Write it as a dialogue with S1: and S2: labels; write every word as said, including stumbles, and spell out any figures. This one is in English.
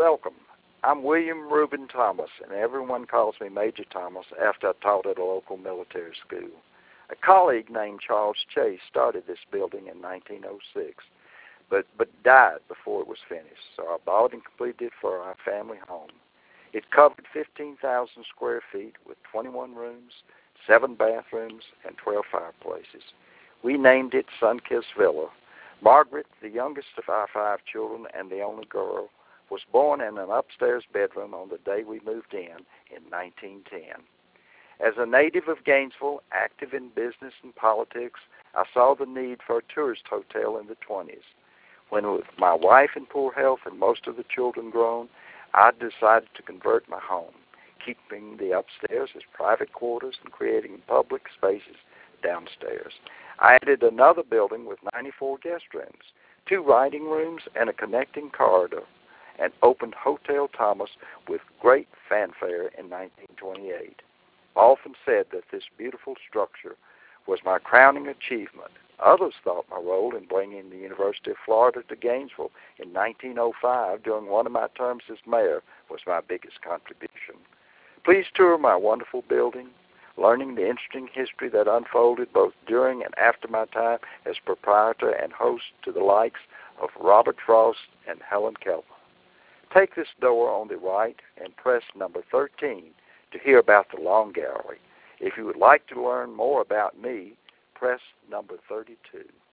S1: Welcome. I'm William Reuben Thomas, and everyone calls me Major Thomas after I taught at a local military school. A colleague named Charles Chase started this building in nineteen oh six, but, but died before it was finished, so I bought and completed it for our family home. It covered fifteen thousand square feet with twenty-one rooms, seven bathrooms, and twelve fireplaces. We named it Sunkist Villa. Margaret, the youngest of our five children and the only girl, was born in an upstairs bedroom on the day we moved in in nineteen ten. As a native of Gainesville, active in business and politics, I saw the need for a tourist hotel in the twenties. When, with my wife in poor health and most of the children grown, I decided to convert my home, keeping the upstairs as private quarters and creating public spaces downstairs. I added another building with ninety-four guest rooms, two writing rooms, and a connecting corridor, and opened Hotel Thomas with great fanfare in nineteen twenty-eight. I often said that this beautiful structure was my crowning achievement. Others thought my role in bringing the University of Florida to Gainesville in nineteen oh five during one of my terms as mayor was my biggest contribution. Please tour my wonderful building, learning the interesting history that unfolded both during and after my time as proprietor and host to the likes of Robert Frost and Helen Keller. Take this door on the right and press number thirteen to hear about the Long Gallery. If you would like to learn more about me, press number thirty-two.